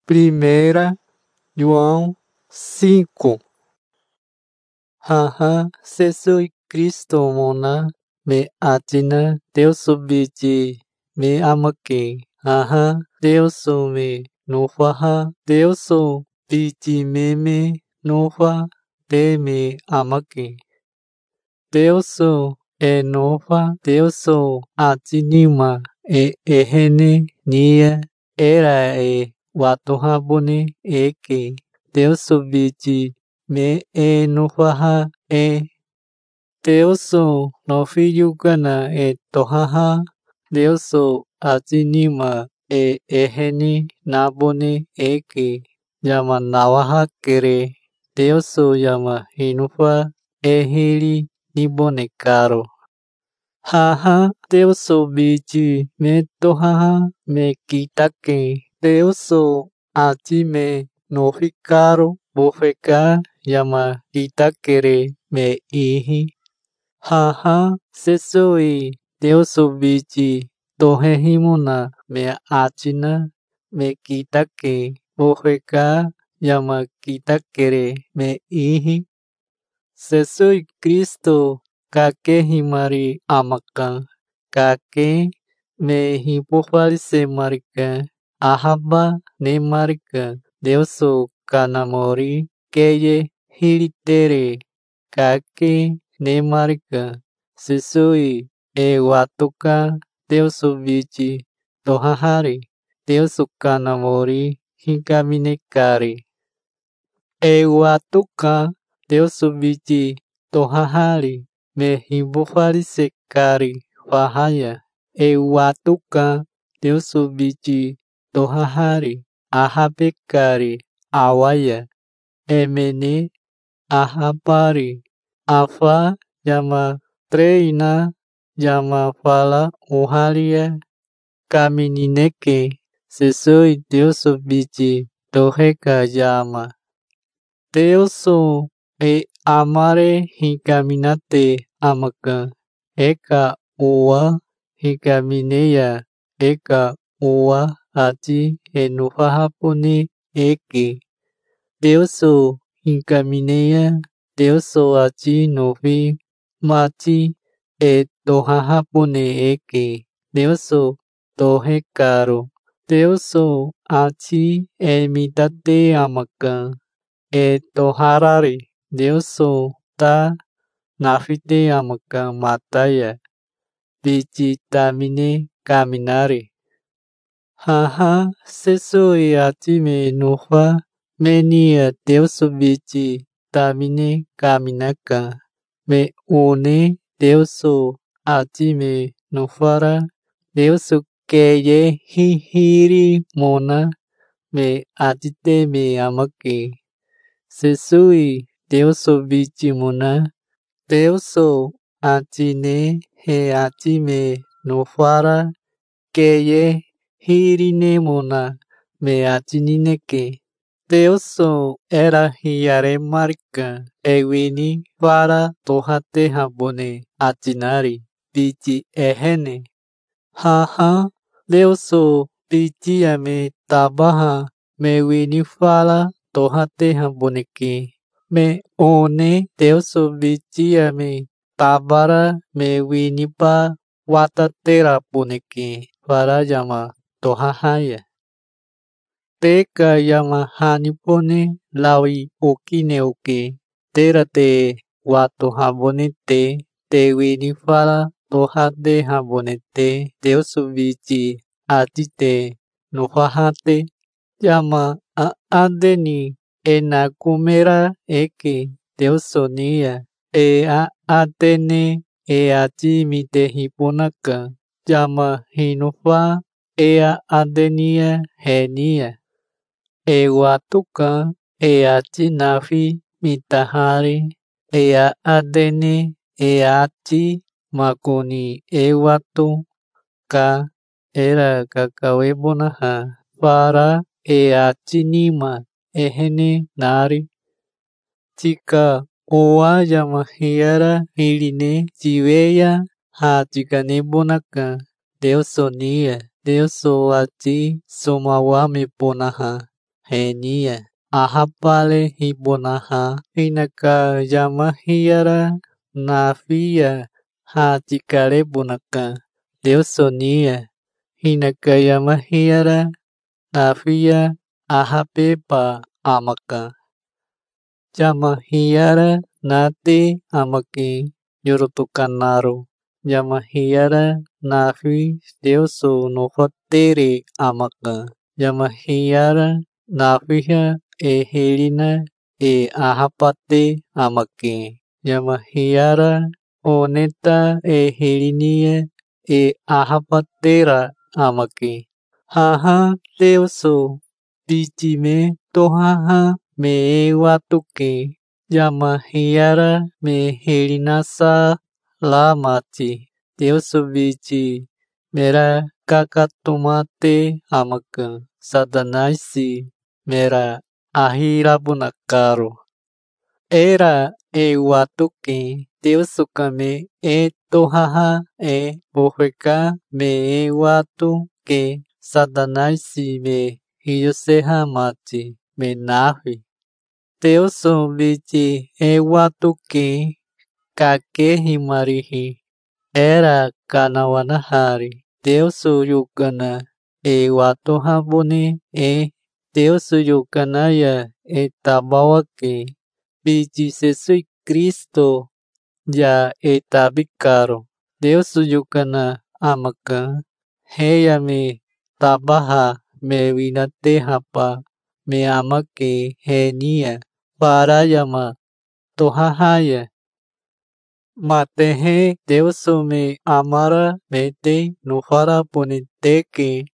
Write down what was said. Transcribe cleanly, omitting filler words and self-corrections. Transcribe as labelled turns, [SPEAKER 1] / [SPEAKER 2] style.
[SPEAKER 1] Primeira João 5. Haha, Jesus Cristo mona me atina Deus subiti me amake. Haha, Deus me no faha Deus biti me no fa de me amake. Deus e nova Deus atinima e ehene nia era e watohabone eke Deus biti me e no faha e Deus no filho gana e tohaha Deus atinima e ehene nabone eke yama nawaha kere Deus yama hinufa e hili nibone caro. Haha, Deus biti me tohaha me kitake Deus ati me no ficaro bofeca yama kitakere me ihi. Haha, sesoi Deus biti tohehimona me atina me kitake bofeca yama kitakere me ihi. Jesus Cristo kake himari amaka kake me hipofalise marika ahaba ne marika Deus kanamori keye hilitere kake ne marika Jesus e watuka Deus biti tohahari Deus kanamori hikamine kare e watuka Deus biti tohahari me hibofalise kari fahaya e watuka Deus biti tohahari ahabe kari awaya emene ahapari afa yama treina yama fala uhalia kaminineke sesoi Deus biti toheka yama Deus e amare hikaminate amaka eka ua hikamineya eka ua ati enufahapune eke Deus hikamineya Deus ati novi mati e tohahapune eke Deus tohekaro Deus ati emitate amaka e toharari Deus ta nafite amaka mataya biti tamine caminare. Haha, sesoi ati me nufa menia Deus biti tamine caminaka me une Deus ati me nufara Deus keye hihiri mona me atite me amake. Sesui Deus biti mona Deus atine he atime no fara keye hirine mona me atinineke Deus era hiare marika ewini fara tohate habone atinari biti ehene haha Deus biti ame tabaha me wini fara tohate haboneke me one Deus biti ame tabara me winipa watatera puneke para yama tohahaya teka yama hanipone lawi okine oke tera te watu habonete te winifara tohate habonete Deus biti atite nufahate yama adeni ena kumera eke Deus nia e atene e ati mite hiponaka yama hinufa e adenia henia e watuka e ati nafi mitahari e adene e ati makoni e watu ka era kakawebonaha para e ati nima ehene nari tika oa yama hiara hiline tiweya ha tika nebonaka Deus nia Deus ati somawame ponaha henia. Ahapale hibonaha hinaka yamahiara nafia hatikare bunaka. Deus sonia hinaka yamahiara nafia ahapepa amaka. Yamahiara nate amaki yorotukanaru. Yamahiara nafi Deus no rotere amaka. Yamahiara nafia helina ahapate amaki. Yamahiara oneta helinia ahapatera amaki. Haha Deuso Dijime tohaha me watuke. Yamahiara me helinasa lamati. Deuso Viji mera kakatomate amaka. Satanaisi mera ahirabunakaro. Era watuke. Deuso kame tohaha boheka me watuke. Satanaisi me hiyoseha mati me nafi. Deuso Viji watuke kakehimarihi. Era kanawanahari. Deuso yukana watohabone Deuso yukanaya tabawake. Viji Jesus Cristo ya tabicaro. Deuso yukana amaka. Heya me tabaha me vinatehapa me amake henia. Parayama tohahaya. Matehe Deuso me amara mete nufara poneteke